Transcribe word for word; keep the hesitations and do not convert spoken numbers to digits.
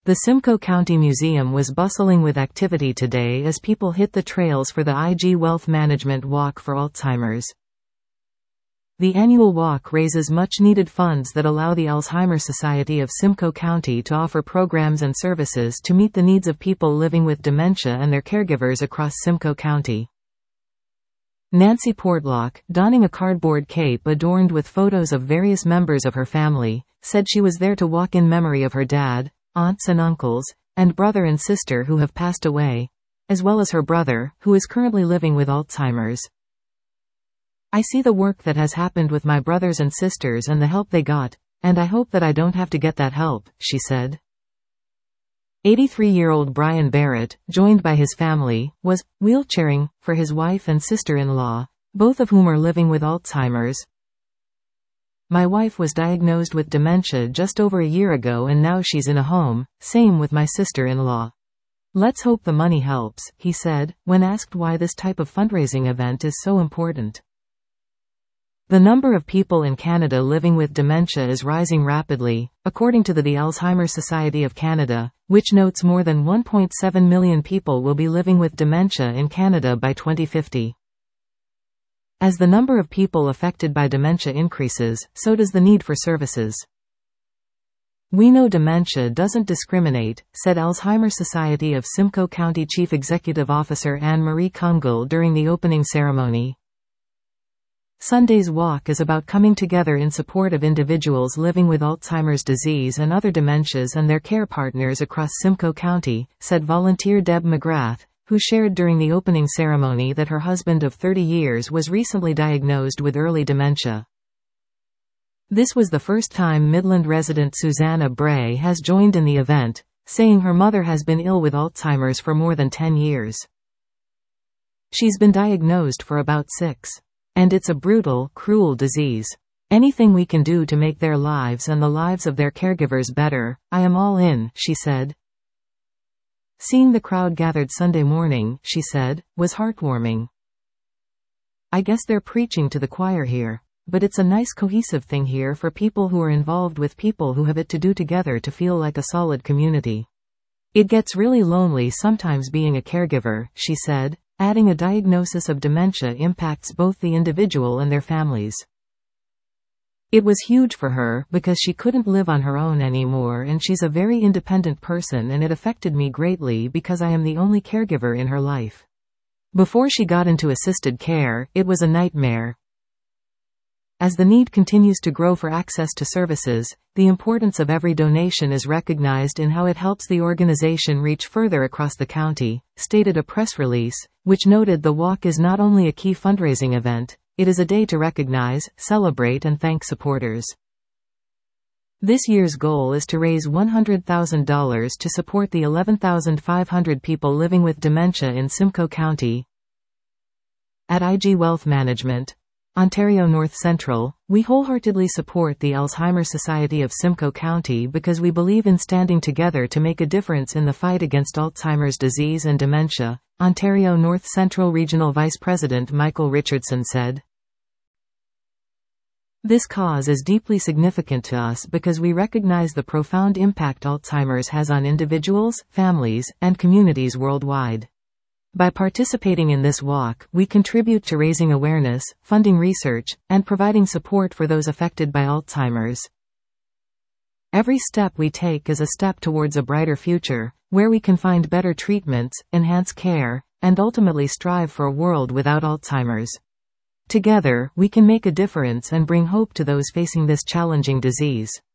The Simcoe County Museum was bustling with activity today as people hit the trails for the I G Wealth Management Walk for Alzheimer's. The annual walk raises much-needed funds that allow the Alzheimer's Society of Simcoe County to offer programs and services to meet the needs of people living with dementia and their caregivers across Simcoe County. Nancy Portlock, donning a cardboard cape adorned with photos of various members of her family, said she was there to walk in memory of her dad, aunts and uncles, and brother and sister who have passed away, as well as her brother, who is currently living with Alzheimer's. I see the work that has happened with my brothers and sisters and the help they got, and I hope that I don't have to get that help, she said. eighty-three-year-old Brian Barrett, joined by his family, was wheelchairing for his wife and sister-in-law, both of whom are living with Alzheimer's. My wife was diagnosed with dementia just over a year ago and now she's in a home, same with my sister-in-law. Let's hope the money helps, he said, when asked why this type of fundraising event is so important. The number of people in Canada living with dementia is rising rapidly, according to the, the Alzheimer's Society of Canada, which notes more than one point seven million people will be living with dementia in Canada by twenty fifty. As the number of people affected by dementia increases, so does the need for services. We know dementia doesn't discriminate, said Alzheimer's Society of Simcoe County Chief Executive Officer Anne-Marie Kungle during the opening ceremony. Sunday's walk is about coming together in support of individuals living with Alzheimer's disease and other dementias and their care partners across Simcoe County, said volunteer Deb McGrath, who shared during the opening ceremony that her husband of thirty years was recently diagnosed with early dementia. This was the first time Midland resident Susanna Bray has joined in the event, saying her mother has been ill with Alzheimer's for more than ten years. She's been diagnosed for about six. And it's a brutal, cruel disease. Anything we can do to make their lives and the lives of their caregivers better, I am all in, she said. Seeing the crowd gathered Sunday morning, she said, was heartwarming. I guess they're preaching to the choir here. But it's a nice cohesive thing here for people who are involved with people who have it to do together to feel like a solid community. It gets really lonely sometimes being a caregiver, she said, adding a diagnosis of dementia impacts both the individual and their families. It was huge for her because she couldn't live on her own anymore and she's a very independent person and it affected me greatly because I am the only caregiver in her life. Before she got into assisted care, it was a nightmare. As the need continues to grow for access to services, the importance of every donation is recognized in how it helps the organization reach further across the county, stated a press release, which noted the walk is not only a key fundraising event, it is a day to recognize, celebrate and thank supporters. This year's goal is to raise one hundred thousand dollars to support the eleven thousand five hundred people living with dementia in Simcoe County. At I G Wealth Management, Ontario North Central, we wholeheartedly support the Alzheimer's Society of Simcoe County because we believe in standing together to make a difference in the fight against Alzheimer's disease and dementia, Ontario North Central Regional Vice President Michael Richardson said. This cause is deeply significant to us because we recognize the profound impact Alzheimer's has on individuals, families, and communities worldwide. By participating in this walk, we contribute to raising awareness, funding research, and providing support for those affected by Alzheimer's. Every step we take is a step towards a brighter future, where we can find better treatments, enhance care, and ultimately strive for a world without Alzheimer's. Together, we can make a difference and bring hope to those facing this challenging disease.